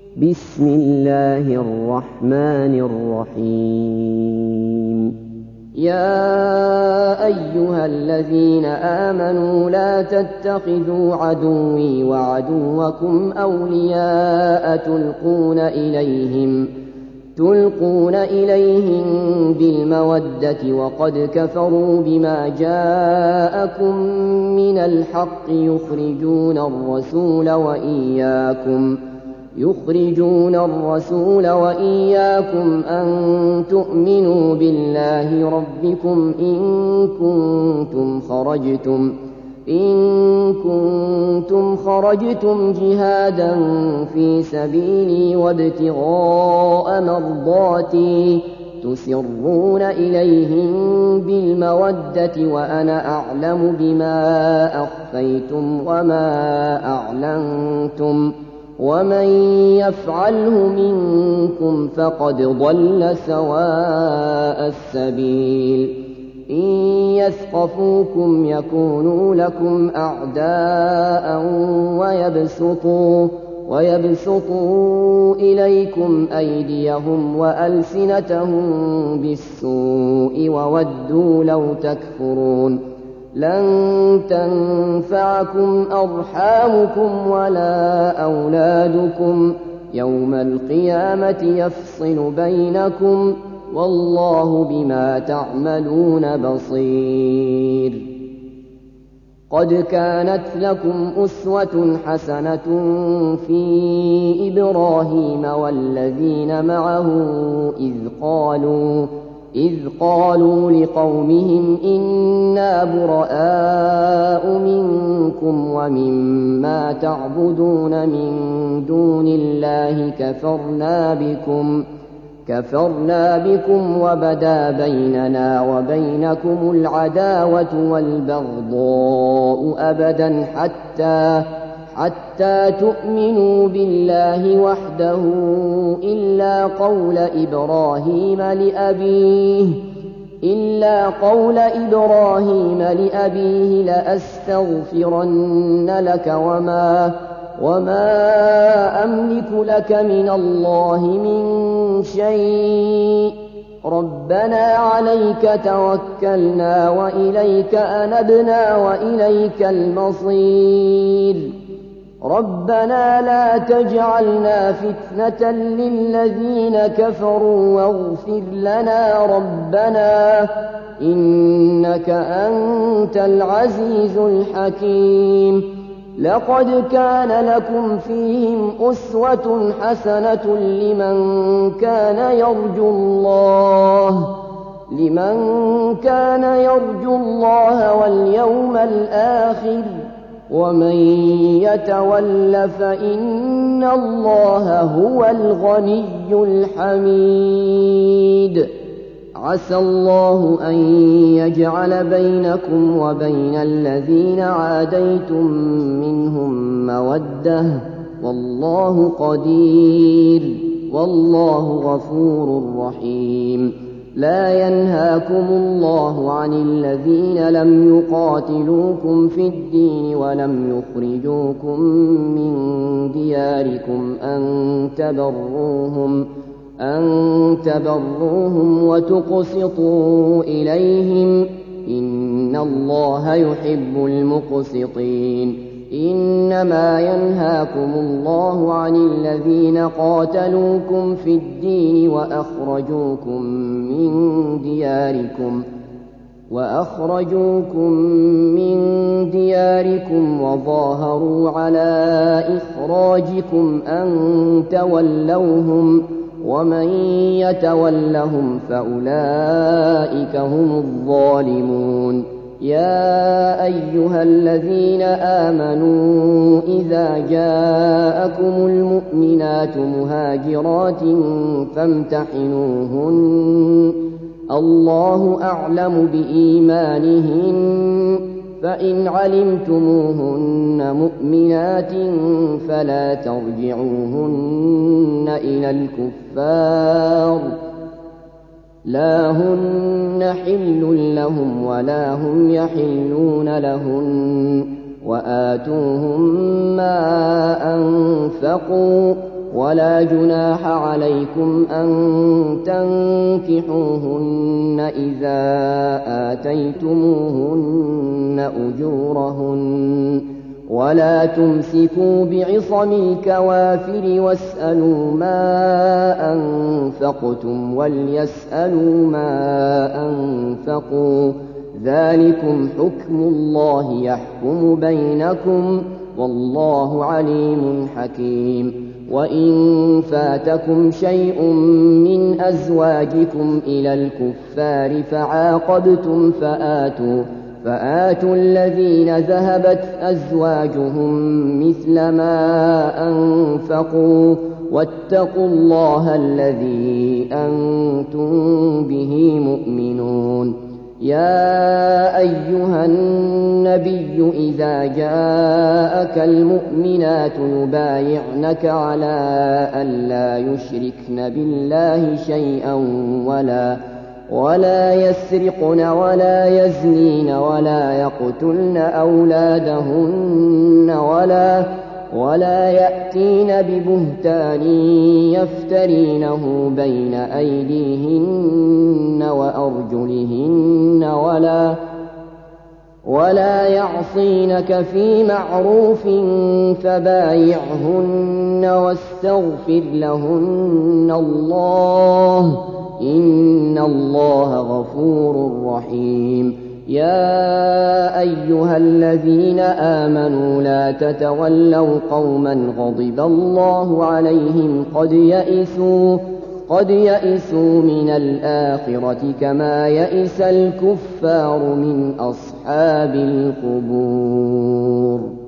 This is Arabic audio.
بسم الله الرحمن الرحيم. يا أيها الذين آمنوا لا تتخذوا عدوي وعدوكم أولياء تلقون إليهم بالمودة وقد كفروا بما جاءكم من الحق يخرجون الرسول وإياكم أن تؤمنوا بالله ربكم إن كنتم خرجتم جهادا في سبيلي وابتغاء مرضاتي تسرون إليهم بالمودة وأنا أعلم بما أخفيتم وما أعلنتم ومن يفعله منكم فقد ضل سواء السبيل. إن يثقفوكم يكونوا لكم أعداء ويبسطوا إليكم أيديهم وألسنتهم بالسوء وودوا لو تكفرون. لن تنفعكم أرحامكم ولا أولادكم يوم القيامة يفصل بينكم والله بما تعملون بصير. قد كانت لكم أسوة حسنة في إبراهيم والذين معه إذ قالوا لقومهم إنا براء منكم ومما تعبدون من دون الله كفرنا بكم وبدا بيننا وبينكم العداوة والبغضاء أبدا حتى تؤمنوا بالله وحده إلا قول إبراهيم لأبيه لأستغفرن لك وما أملك لك من الله من شيء ربنا عليك توكلنا وإليك أنبنا وإليك المصير. ربنا لا تجعلنا فتنة للذين كفروا واغفر لنا ربنا إنك أنت العزيز الحكيم. لقد كان لكم فيهم أسوة حسنة لمن كان يرجو الله واليوم الآخر ومن يتول فإن الله هو الغني الحميد. عسى الله أن يجعل بينكم وبين الذين عاديتم منهم مودة والله قدير والله غفور رحيم. لا ينهاكم الله عن الذين لم يقاتلوكم في الدين ولم يخرجوكم من دياركم أن تبروهم وتقسطوا إليهم إن الله يحب المقسطين. إنما ينهاكم الله عن الذين قاتلوكم في الدين وأخرجوكم من دياركم وظاهروا على إخراجكم أن تولوهم ومن يتولهم فأولئك هم الظالمون. يا أيها الذين آمنوا إذا جاءكم المؤمنات مهاجرات فامتحنوهن الله أعلم بإيمانهن فإن علمتموهن مؤمنات فلا ترجعوهن إلى الكفار لا هن حل لهم ولا هم يحلون لهن وآتوهم ما أنفقوا ولا جناح عليكم أن تنكحوهن إذا آتيتموهن أجورهن ولا تمسكوا بعصم الكوافر واسألوا ما أنفقتم وليسألوا ما أنفقوا ذلكم حكم الله يحكم بينكم والله عليم حكيم وإن فاتكم شيء من أزواجكم إلى الكفار فعاقبتم فآتوا الذين ذهبت أزواجهم مثل ما أنفقوا واتقوا الله الذي أنتم به مؤمنون يا أيها النبي إذا جاءك المؤمنات يبايعنك على ألا يشركن بالله شيئا ولا يسرقن ولا يزنين ولا يقتلن أولادهن ولا يأتين ببهتان يفترينه بين أيديهن وأرجلهن ولا يعصينك في معروف فبايعهن واستغفر لهن الله إن الله غفور رحيم يا أيها الذين آمنوا لا تتولوا قوما غضب الله عليهم قد يئسوا من الآخرة كما يئس الكفار من أصحاب القبور.